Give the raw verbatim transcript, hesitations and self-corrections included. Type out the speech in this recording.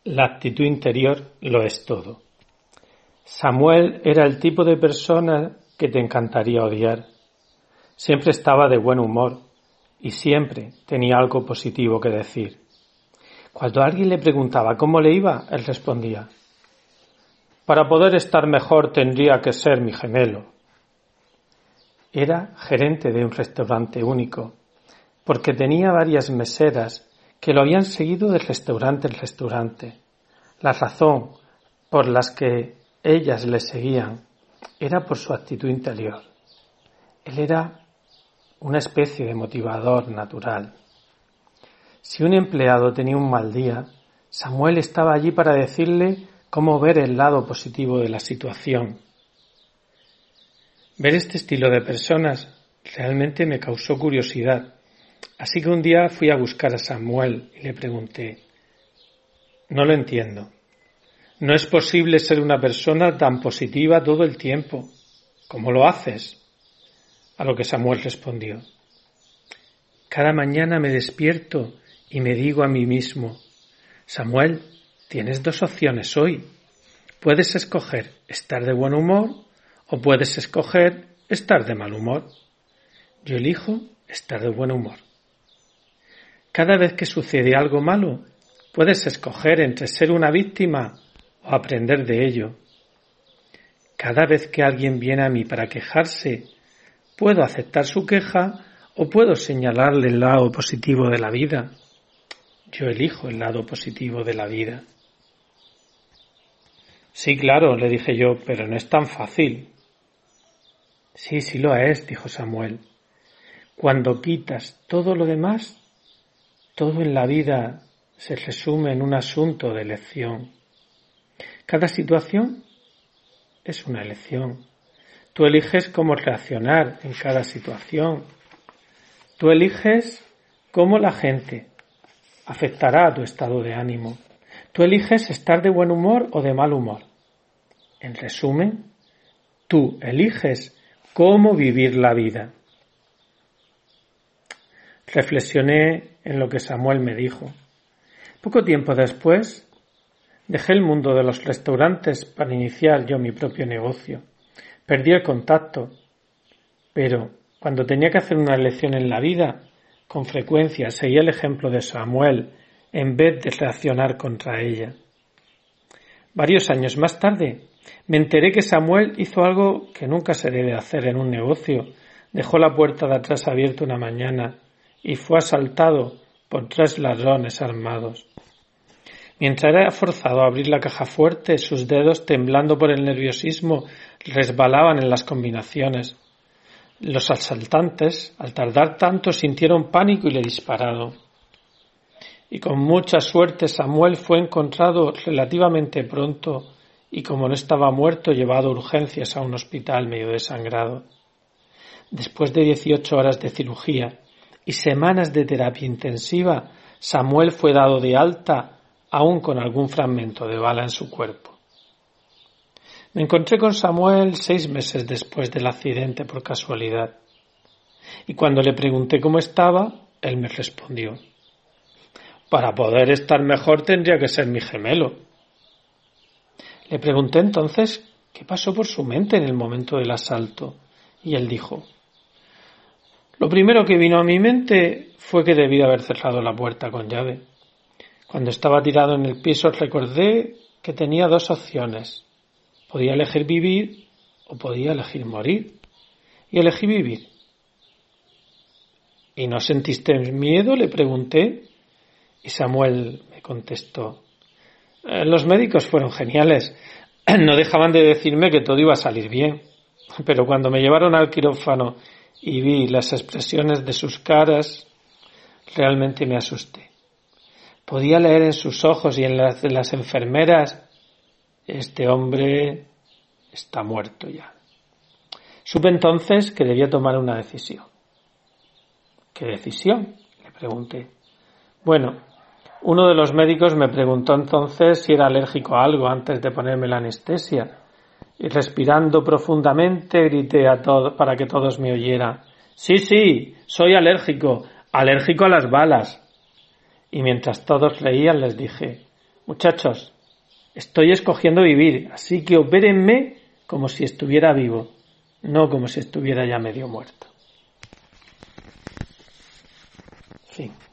La actitud interior lo es todo. Samuel era el tipo de persona que te encantaría odiar. Siempre estaba de buen humor y siempre tenía algo positivo que decir. Cuando alguien le preguntaba cómo le iba, él respondía: para poder estar mejor tendría que ser mi gemelo. Era gerente de un restaurante único, porque tenía varias meseras que lo habían seguido de restaurante en restaurante. La razón por las que ellas le seguían era por su actitud interior. Él era una especie de motivador natural. Si un empleado tenía un mal día, Samuel estaba allí para decirle cómo ver el lado positivo de la situación. Ver este estilo de personas realmente me causó curiosidad, así que un día fui a buscar a Samuel y le pregunté: no lo entiendo. No es posible ser una persona tan positiva todo el tiempo. ¿Cómo lo haces? A lo que Samuel respondió: cada mañana me despierto y me digo a mí mismo: Samuel, tienes dos opciones hoy. Puedes escoger estar de buen humor o puedes escoger estar de mal humor. Yo elijo estar de buen humor. Cada vez que sucede algo malo, puedes escoger entre ser una víctima o aprender de ello. Cada vez que alguien viene a mí para quejarse, puedo aceptar su queja o puedo señalarle el lado positivo de la vida. Yo elijo el lado positivo de la vida. Sí, claro, le dije yo, pero no es tan fácil. Sí, sí lo es, dijo Samuel. Cuando quitas todo lo demás, todo en la vida se resume en un asunto de elección. Cada situación es una elección. Tú eliges cómo reaccionar en cada situación. Tú eliges cómo la gente afectará a tu estado de ánimo. Tú eliges estar de buen humor o de mal humor. En resumen, tú eliges cómo vivir la vida. Reflexioné en lo que Samuel me dijo. Poco tiempo después, dejé el mundo de los restaurantes para iniciar yo mi propio negocio. Perdí el contacto, pero cuando tenía que hacer una elección en la vida, con frecuencia seguía el ejemplo de Samuel en vez de reaccionar contra ella. Varios años más tarde, me enteré que Samuel hizo algo que nunca se debe hacer en un negocio. Dejó la puerta de atrás abierta una mañana y fue asaltado por tres ladrones armados. Mientras era forzado a abrir la caja fuerte, sus dedos, temblando por el nerviosismo, resbalaban en las combinaciones. Los asaltantes, al tardar tanto, sintieron pánico y le dispararon. Y con mucha suerte Samuel fue encontrado relativamente pronto y, como no estaba muerto, llevado a urgencias a un hospital medio desangrado. Después de dieciocho horas de cirugía y semanas de terapia intensiva, Samuel fue dado de alta aún con algún fragmento de bala en su cuerpo. Me encontré con Samuel seis meses después del accidente por casualidad, y cuando le pregunté cómo estaba, él me respondió: para poder estar mejor tendría que ser mi gemelo. Le pregunté entonces qué pasó por su mente en el momento del asalto, y él dijo: lo primero que vino a mi mente fue que debía haber cerrado la puerta con llave. Cuando estaba tirado en el piso recordé que tenía dos opciones. Podía elegir vivir o podía elegir morir. Y elegí vivir. ¿Y no sentiste miedo?, le pregunté. Y Samuel me contestó: los médicos fueron geniales. No dejaban de decirme que todo iba a salir bien. Pero cuando me llevaron al quirófano y vi las expresiones de sus caras, realmente me asusté. Podía leer en sus ojos y en las de las enfermeras: este hombre está muerto ya. Supe entonces que debía tomar una decisión. ¿Qué decisión?, le pregunté. Bueno, uno de los médicos me preguntó entonces si era alérgico a algo antes de ponerme la anestesia. Y respirando profundamente grité a todos para que todos me oyeran: sí, sí, soy alérgico, alérgico a las balas. Y mientras todos reían les dije: Muchachos, estoy escogiendo vivir, así que opérenme como si estuviera vivo, no como si estuviera ya medio muerto. Fin.